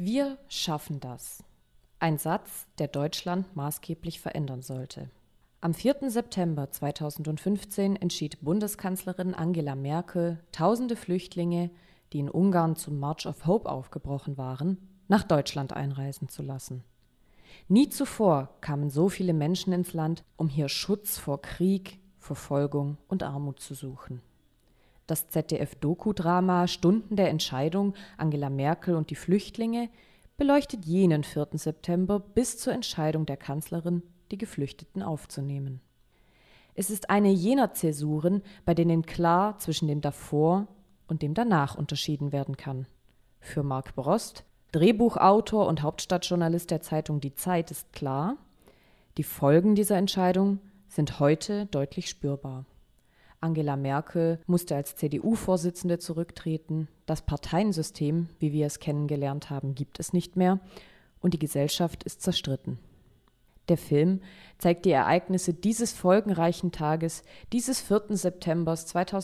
Wir schaffen das. Ein Satz, der Deutschland maßgeblich verändern sollte. Am 4. September 2015 entschied Bundeskanzlerin Angela Merkel, tausende Flüchtlinge, die in Ungarn zum March of Hope aufgebrochen waren, nach Deutschland einreisen zu lassen. Nie zuvor kamen so viele Menschen ins Land, um hier Schutz vor Krieg, Verfolgung und Armut zu suchen. Das ZDF-Doku-Drama Stunden der Entscheidung, Angela Merkel und die Flüchtlinge beleuchtet jenen 4. September bis zur Entscheidung der Kanzlerin, die Geflüchteten aufzunehmen. Es ist eine jener Zäsuren, bei denen klar zwischen dem Davor und dem Danach unterschieden werden kann. Für Marc Brost, Drehbuchautor und Hauptstadtjournalist der Zeitung Die Zeit, ist klar, die Folgen dieser Entscheidung sind heute deutlich spürbar. Angela Merkel musste als CDU-Vorsitzende zurücktreten, das Parteiensystem, wie wir es kennengelernt haben, gibt es nicht mehr und die Gesellschaft ist zerstritten. Der Film zeigt die Ereignisse dieses folgenreichen Tages, dieses 4. September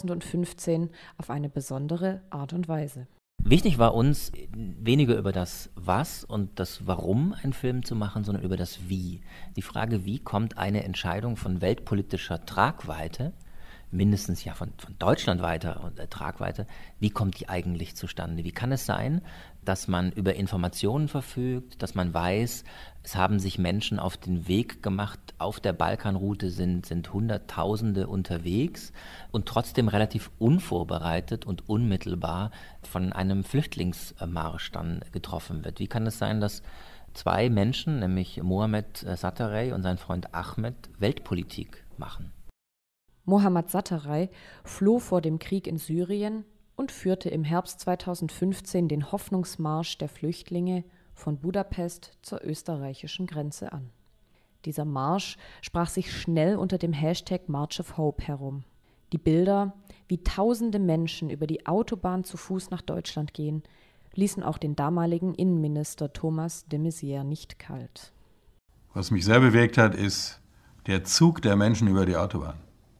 2015, auf eine besondere Art und Weise. Wichtig war uns, weniger über das Was und das Warum einen Film zu machen, sondern über das Wie. Die Frage, wie kommt eine Entscheidung von weltpolitischer Tragweite, mindestens ja von deutschlandweiter Tragweite, wie kommt die eigentlich zustande? Wie kann es sein, dass man über Informationen verfügt, dass man weiß, es haben sich Menschen auf den Weg gemacht, auf der Balkanroute sind Hunderttausende unterwegs und trotzdem relativ unvorbereitet und unmittelbar von einem Flüchtlingsmarsch dann getroffen wird? Wie kann es sein, dass zwei Menschen, nämlich Mohamed Satarey und sein Freund Ahmed, Weltpolitik machen? Mohamed Satarey floh vor dem Krieg in Syrien und führte im Herbst 2015 den Hoffnungsmarsch der Flüchtlinge von Budapest zur österreichischen Grenze an. Dieser Marsch sprach sich schnell unter dem Hashtag March of Hope herum. Die Bilder, wie tausende Menschen über die Autobahn zu Fuß nach Deutschland gehen, ließen auch den damaligen Innenminister Thomas de Maizière nicht kalt. Was mich sehr bewegt hat, ist der Zug der Menschen über die Autobahn.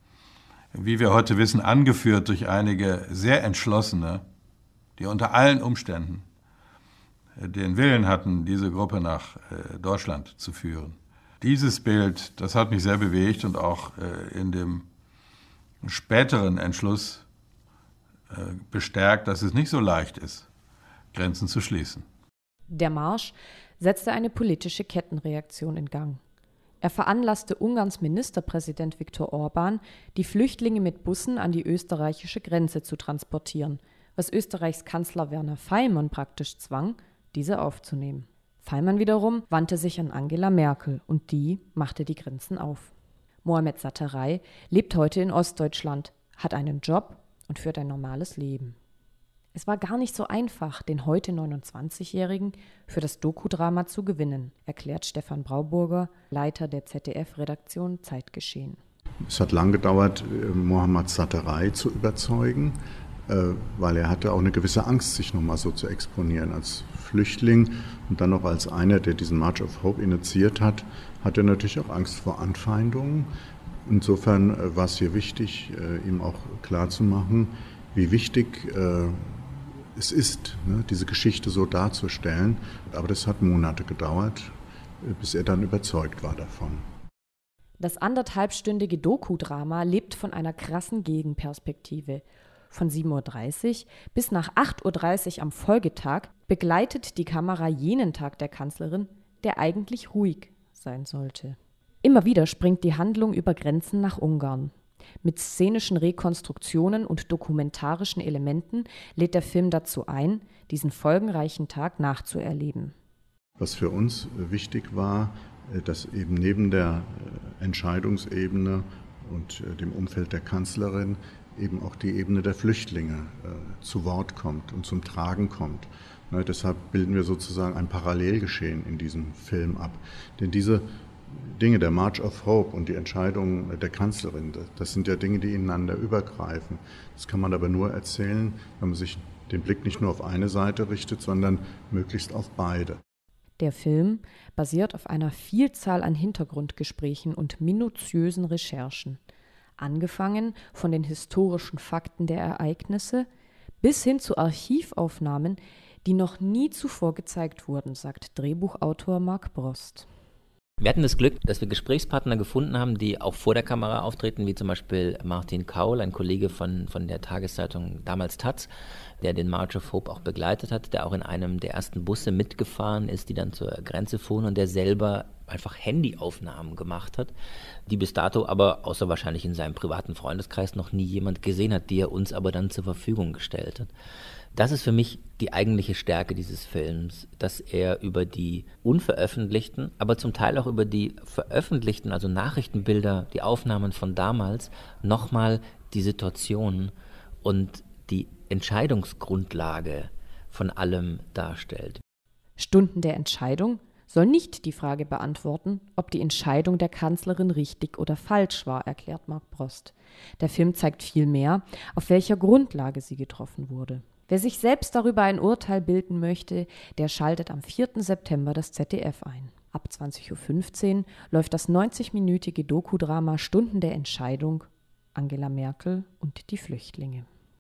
Wie wir heute wissen, angeführt durch einige sehr Entschlossene, die unter allen Umständen den Willen hatten, diese Gruppe nach Deutschland zu führen. Dieses Bild, das hat mich sehr bewegt und auch in dem späteren Entschluss bestärkt, dass es nicht so leicht ist, Grenzen zu schließen. Der Marsch setzte eine politische Kettenreaktion in Gang. Er veranlasste Ungarns Ministerpräsident Viktor Orbán, die Flüchtlinge mit Bussen an die österreichische Grenze zu transportieren, was Österreichs Kanzler Werner Faymann praktisch zwang, diese aufzunehmen. Faymann wiederum wandte sich an Angela Merkel und die machte die Grenzen auf. Mohamed Satarey lebt heute in Ostdeutschland, hat einen Job und führt ein normales Leben. Es war gar nicht so einfach, den heute 29-Jährigen für das Dokudrama zu gewinnen, erklärt Stefan Brauburger, Leiter der ZDF-Redaktion Zeitgeschehen. Es hat lang gedauert, Mohamed Satarey zu überzeugen, weil er hatte auch eine gewisse Angst, sich nochmal so zu exponieren. Als Flüchtling und dann noch als einer, der diesen March of Hope initiiert hat, hat er natürlich auch Angst vor Anfeindungen. Insofern war es hier wichtig, ihm auch klarzumachen, wie wichtig es ist, diese Geschichte so darzustellen. Aber das hat Monate gedauert, bis er dann überzeugt war davon. Das 1,5-stündige Dokudrama lebt von einer krassen Gegenperspektive. Von 7:30 Uhr bis nach 8:30 Uhr am Folgetag begleitet die Kamera jenen Tag der Kanzlerin, der eigentlich ruhig sein sollte. Immer wieder springt die Handlung über Grenzen nach Ungarn. Mit szenischen Rekonstruktionen und dokumentarischen Elementen lädt der Film dazu ein, diesen folgenreichen Tag nachzuerleben. Was für uns wichtig war, dass eben neben der Entscheidungsebene und dem Umfeld der Kanzlerin eben auch die Ebene der Flüchtlinge zu Wort kommt und zum Tragen kommt. Deshalb bilden wir sozusagen ein Parallelgeschehen in diesem Film ab. Denn diese Dinge, der March of Hope und die Entscheidung der Kanzlerin, das sind ja Dinge, die ineinander übergreifen. Das kann man aber nur erzählen, wenn man sich den Blick nicht nur auf eine Seite richtet, sondern möglichst auf beide. Der Film basiert auf einer Vielzahl an Hintergrundgesprächen und minutiösen Recherchen. Angefangen von den historischen Fakten der Ereignisse bis hin zu Archivaufnahmen, die noch nie zuvor gezeigt wurden, sagt Drehbuchautor Mark Brost. Wir hatten das Glück, dass wir Gesprächspartner gefunden haben, die auch vor der Kamera auftreten, wie zum Beispiel Martin Kaul, ein Kollege von der Tageszeitung damals taz, der den March of Hope auch begleitet hat, der auch in einem der ersten Busse mitgefahren ist, die dann zur Grenze fuhren und der selber einfach Handyaufnahmen gemacht hat, die bis dato aber, außer wahrscheinlich in seinem privaten Freundeskreis, noch nie jemand gesehen hat, die er uns aber dann zur Verfügung gestellt hat. Das ist für mich die eigentliche Stärke dieses Films, dass er über die unveröffentlichten, aber zum Teil auch über die veröffentlichten, also Nachrichtenbilder, die Aufnahmen von damals, nochmal die Situation und die Entscheidungsgrundlage von allem darstellt. Stunden der Entscheidung soll nicht die Frage beantworten, ob die Entscheidung der Kanzlerin richtig oder falsch war, erklärt Mark Brost. Der Film zeigt vielmehr, auf welcher Grundlage sie getroffen wurde. Wer sich selbst darüber ein Urteil bilden möchte, der schaltet am 4. September das ZDF ein. Ab 20.15 Uhr läuft das 90-minütige Dokudrama Stunden der Entscheidung, Angela Merkel und die Flüchtlinge.